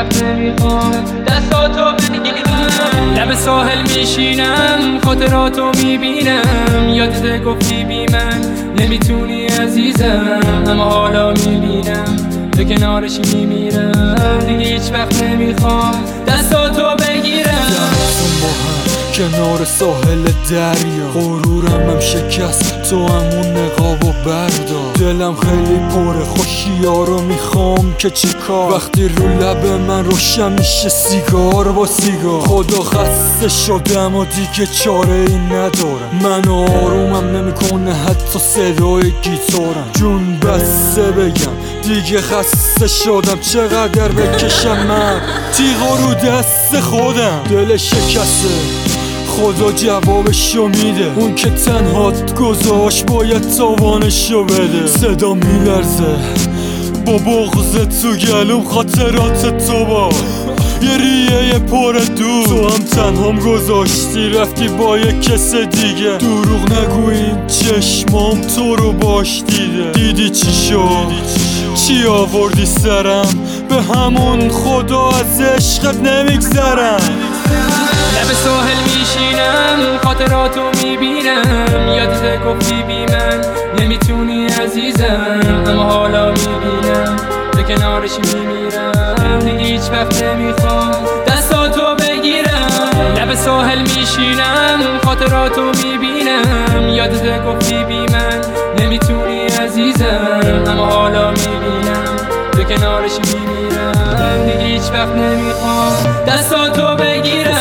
وقت نمیخوام دستاتو بگیرم. لب ساحل میشینم خاطراتو میبینم، یادت گفتی بی من نمیتونی عزیزم، اما حالا میبینم تو کنارش میمیرم. دیگه هیچ وقت نمیخوام دستاتو بگیرم. کنار ساحل دریا غرورم هم شکست، تو همون نقابو بردار. دلم خیلی پره خوشیا رو میخوام که چیکار، وقتی رو لب من روشن میشه سیگار با سیگار. خدا خسته شدم و دیگه چاره ای ندارم، من آرومم نمیکنه حتی صدای گیتارم. جون بسته بگم دیگه خسته شدم، چقدر بکشم من تیغا رو دست خودم. دل شکسته خدا جوابشو میده، اون که تنهات گذاشت باید تاوانشو بده. صدا میلرزه با بغض تو گلوم، خاطرات تو با یه ریه پر دور. تو هم تنهام گذاشتی رفتی با یه کس دیگه، دروغ نگو این چشمام تو رو باش دیده. دیدی چی شد چی آوردی سرم، به همون خدا از عشقت نمیگذرم. لب ساحل میشینم خاطراتو میبینم، یادت گفتی بی من نمیتونی عزیزم، اما حالا میبینم تو کنارش میمیرم. دیگه هیچ وقت نمیخوام دستاتو بگیرم. لب ساحل میشینم خاطراتو میبینم، یادت گفتی بی من نمیتونی عزیزم، اما حالا میبینم تو کنارش میمیرم. دیگه هیچ وقت نمیخوام دستاتو بگیرم.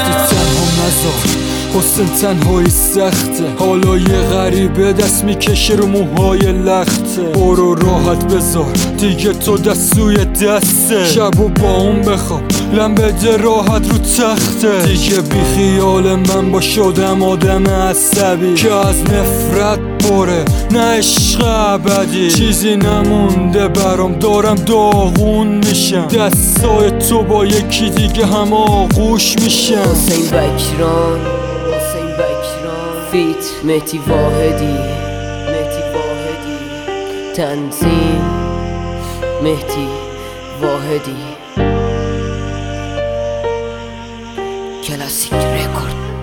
حسن تنهایی سخته، حالا یه غریبه دست میکشه رو موهای لخته. برو راحت بذار دیگه تو دستوی دسته، شبو با اون بخواب لم بده راحت رو تخته. دیگه بی خیال من با شدم آدم عصبی که از نفرت پره نه عشق ابدی. چیزی نمونده برام دارم داغون میشم، دستای تو با یکی دیگه هم آغوش میشم. حسین بکران فیت مهدی واحدی تنظیم مهدی واحدی کلاسیک رکورد.